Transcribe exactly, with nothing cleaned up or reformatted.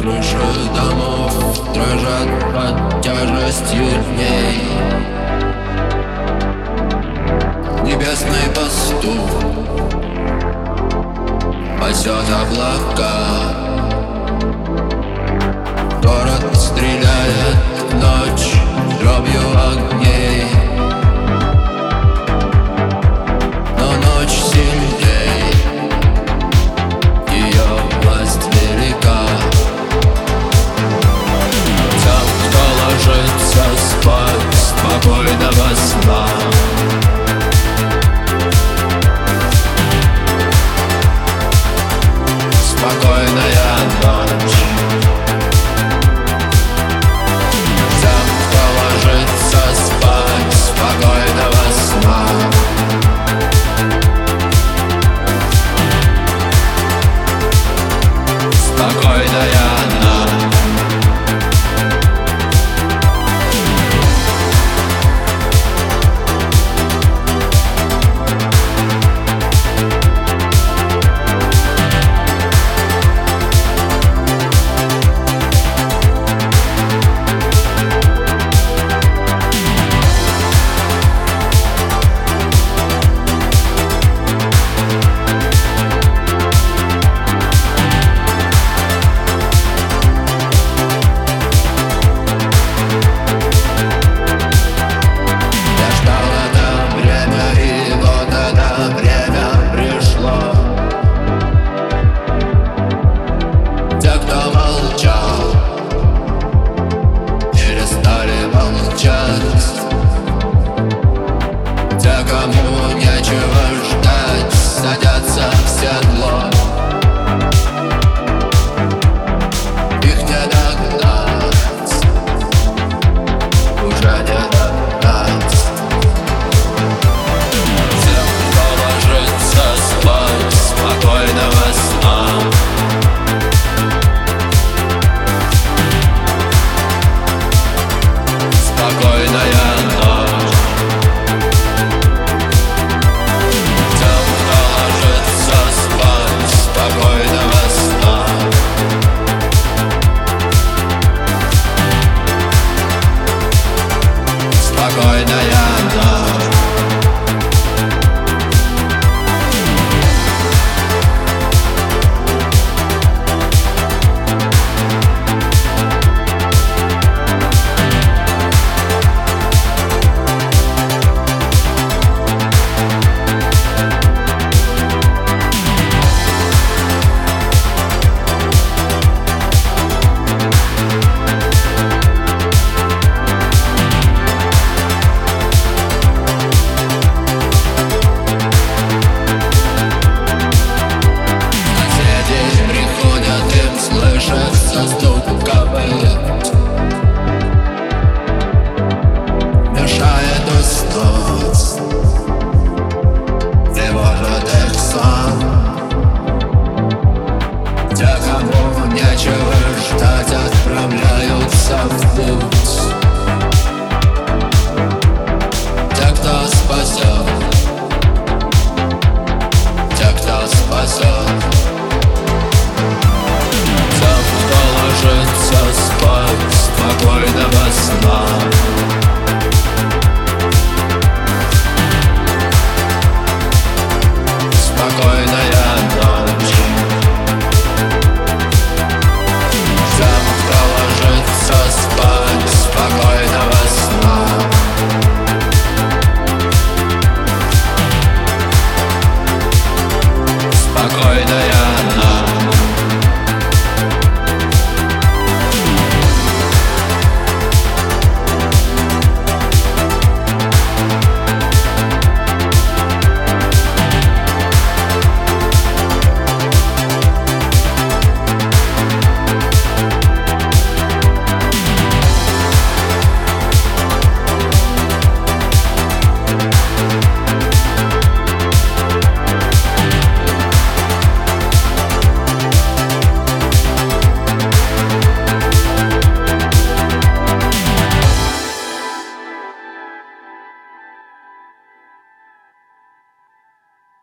Крыши домов дрожат под тяжестью дней. Небесный пастух пасет облака. Город стреляет в ночь дробью огней, но ночь сильней, ее власть велика. Тем, кто ложится спать, спокойного сна. Спокойная ночь. Тем, кто ложится спать, спокойного сна. Спокойная ночь. Те, кому нечего ждать, садятся в седло. Их не догнать, уже не догнать. Тем, кто ложится спать, спокойного сна. Спокойная ночь. Тем, кто ложится спать, спокойного сна. Спокойная ночь. Слышится стук копыт, мешает уснуть, тревожит их сон. Те, кому нечего ждать, отправляются в путь.